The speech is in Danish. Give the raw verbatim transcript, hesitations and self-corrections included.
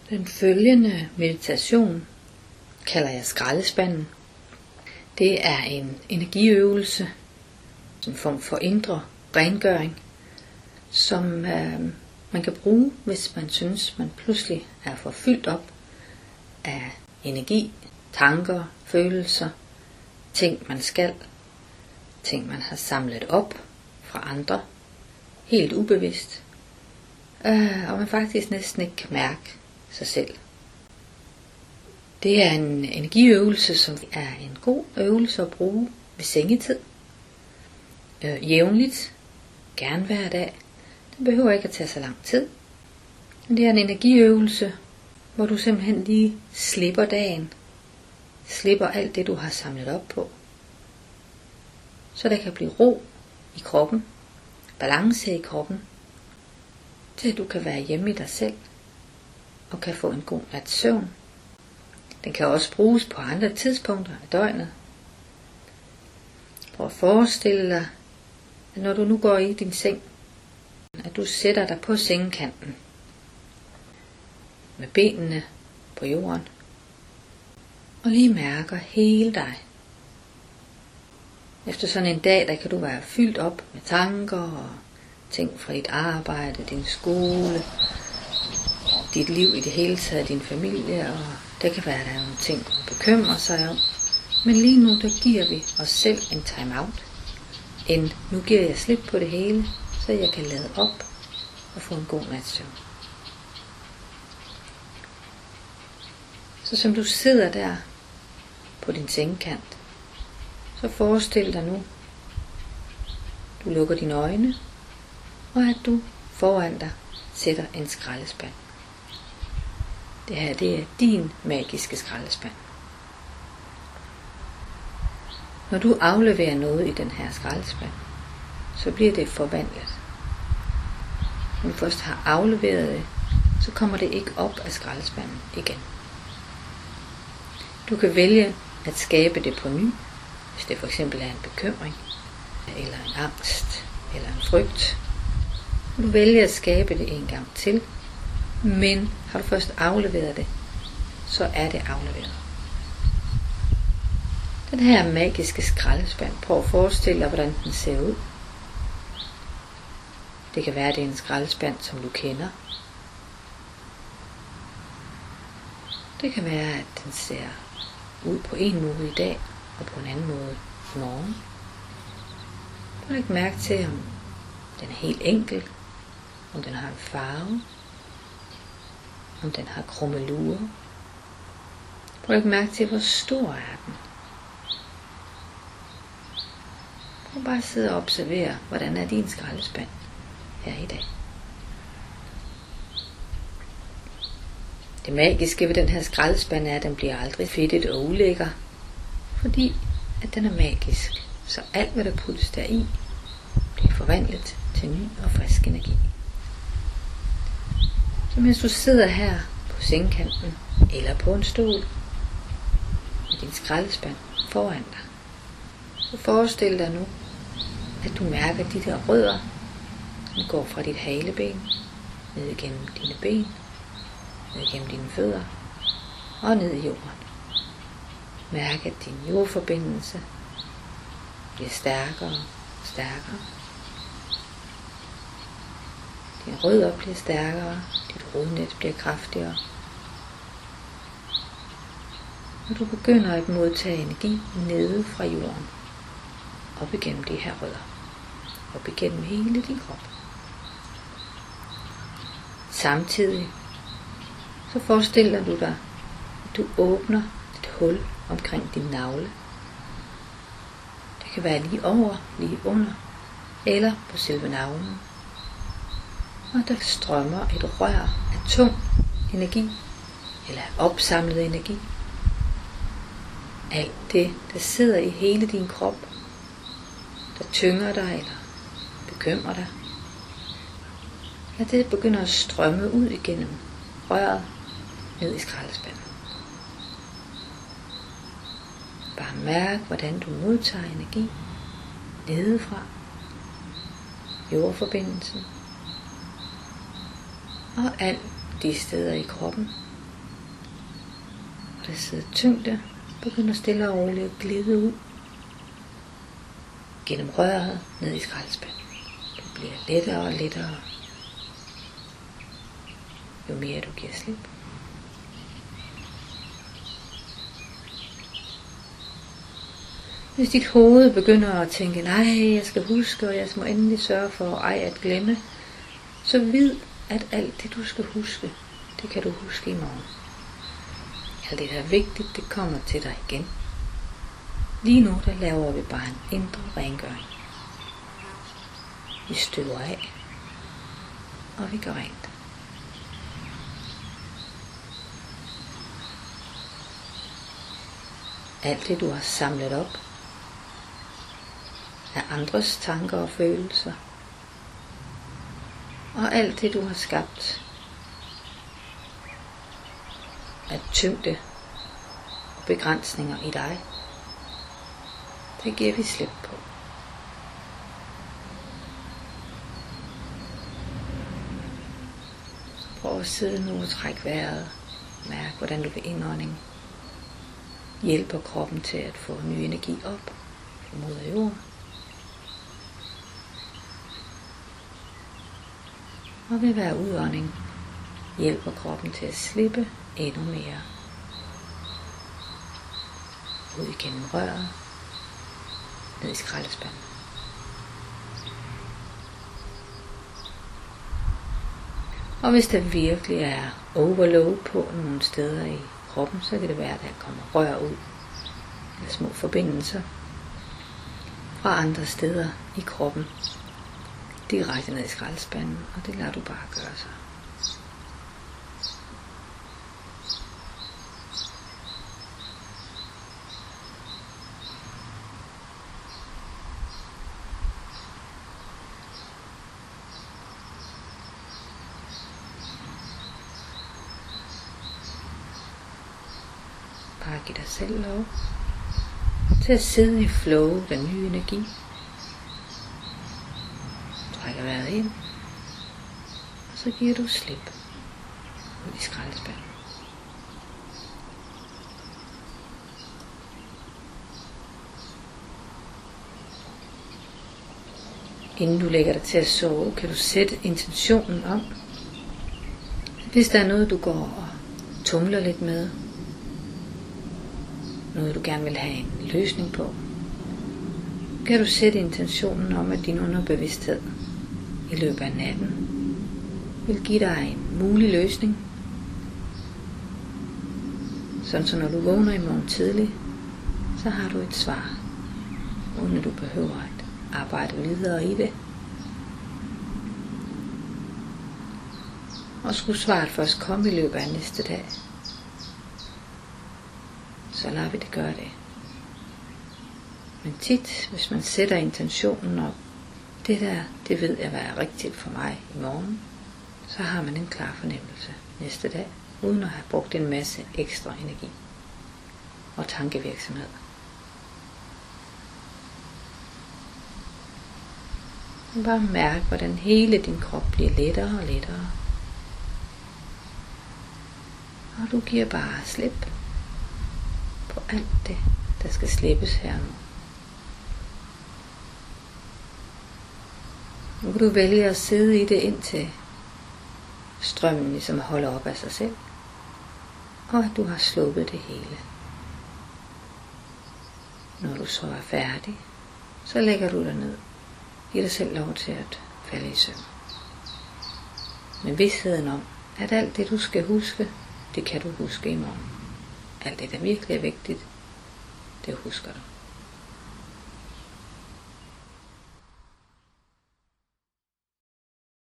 Den følgende meditation kalder jeg skraldespanden. Det er en energiøvelse, en form for indre rengøring, som øh, man kan bruge, hvis man synes, man pludselig er for fyldt op af energi, tanker, følelser, ting man skal, ting man har samlet op fra andre, helt ubevidst, øh, og man faktisk næsten ikke kan mærke sig selv. Det er en energiøvelse, som er en god øvelse at bruge ved sengetid. Øh, jævnligt, gerne hver dag. Det behøver ikke at tage så lang tid. Men det er en energiøvelse, hvor du simpelthen lige slipper dagen. Slipper alt det, du har samlet op på. Så der kan blive ro i kroppen, balance i kroppen, til at du kan være hjemme i dig selv og kan få en god nats søvn. Den kan også bruges på andre tidspunkter af døgnet. Prøv at forestille dig, at når du nu går i din seng, at du sætter dig på sengekanten med benene på jorden og lige mærker hele dig. Efter sådan en dag, der kan du være fyldt op med tanker og ting fra dit arbejde, din skole, dit liv i det hele taget, din familie, og det kan være, at der er nogle ting, du bekymrer sig om. Men lige nu, der giver vi os selv en time-out. En, nu giver jeg slip på det hele, så jeg kan lade op og få en god nats søvn. Så som du sidder der på din sengekant, så forestil dig nu, du lukker dine øjne, og at du foran dig sætter en skraldespand. Det her, det er din magiske skraldespand. Når du afleverer noget i den her skraldespand, så bliver det forvandlet. Når du først har afleveret det, så kommer det ikke op af skraldespanden igen. Du kan vælge at skabe det på ny, hvis det for eksempel er en bekymring, eller en angst, eller en frygt. Du vælger at skabe det en gang til, men har du først afleveret det, så er det afleveret. Den her magiske skraldespand, prøv at forestille dig, hvordan den ser ud. Det kan være, at det er en skraldespand, som du kender. Det kan være, at den ser ud på en måde i dag, og på en anden måde i morgen. Du kan ikke mærke til, om den er helt enkel, om den har en farve, om den har krummelurer. Prøv at mærke til, hvor stor er den. Prøv bare at sidde og observere, hvordan er din skraldespand her i dag. Det magiske ved den her skraldespand er, at den bliver aldrig fedtet og ulækker, fordi at den er magisk. Så alt hvad der puttes deri, bliver forvandlet til ny og frisk energi. Så mens du sidder her på sengekanten eller på en stol med din skraldespand foran dig, så forestil dig nu, at du mærker de der rødder, som går fra dit haleben, ned igennem dine ben, ned igennem dine fødder og ned i jorden. Mærk, at din jordforbindelse bliver stærkere og stærkere. Dine rødder bliver stærkere, dit rodnet bliver kraftigere. Og du begynder at modtage energi nede fra jorden, op igennem de her rødder, op igennem hele din krop. Samtidig så forestiller du dig, at du åbner et hul omkring din navle. Det kan være lige over, lige under, eller på selve navlen. Og der strømmer et rør af tung energi, eller opsamlet energi. Alt det, der sidder i hele din krop, der tynger dig eller bekymrer dig, at det begynder at strømme ud igennem røret ned i skraldespanden. Bare mærk, hvordan du modtager energi nedefra, jordforbindelsen, og alt de steder i kroppen, stressede tyngde begynder stille og roligt at glide ud gennem røret ned i skraldespanden. Du bliver lettere og lettere, jo mere du giver slip. Hvis dit hoved begynder at tænke, nej, jeg skal huske, og jeg må endelig sørge for ej at glemme, så vid, at alt det du skal huske, det kan du huske i morgen. Alt det der er vigtigt, det kommer til dig igen. Lige nu der laver vi bare en indre rengøring. Vi støver af, og vi gør rent. Alt det du har samlet op af andres tanker og følelser, og alt det du har skabt af tyngde og begrænsninger i dig, det giver vi slip på. Prøv at sidde nu og trække vejret. Mærk hvordan du ved indånding hjælper kroppen til at få ny energi op mod jorden. Og ved hver udånding hjælper kroppen til at slippe endnu mere. Ud igennem røret, ned i skraldespanden. Og hvis der virkelig er overload på nogle steder i kroppen, så kan det være, at der kommer rør ud, eller små forbindelser fra andre steder i kroppen, direkte ned i skraldespanden, og det lader du bare gøre sig. Bare giv dig selv lov til at sidde i flow, den nye energi. Trækker vejret ind, og så giver du slip ud i skraldespanden. Inden du lægger dig til at sove, kan du sætte intentionen om. Hvis der er noget, du går og tumler lidt med, noget du gerne vil have en løsning på, kan du sætte intentionen om, at din underbevidsthed i løbet af natten vil give dig en mulig løsning. Sådan så når du vågner i morgen tidlig, så har du et svar, uden at du behøver at arbejde videre i det. Og skulle svaret først komme i løbet af næste dag, så lader vi det gøre det. Men tit, hvis man sætter intentionen op, det der, det ved jeg, hvad er rigtigt for mig i morgen, så har man en klar fornemmelse næste dag, uden at have brugt en masse ekstra energi og tankevirksomhed. Bare mærk, hvordan hele din krop bliver lettere og lettere. Og du giver bare slip på alt det, der skal slippes her nu. Nu kan du vælge at sidde i det indtil strømmen ligesom holder op af sig selv, og at du har sluppet det hele. Når du så er færdig, så lægger du dig ned. Giv dig selv lov til at falde i søvn. Med vidstheden om, at alt det du skal huske, det kan du huske i morgen. Alt det der virkelig er vigtigt, det husker du.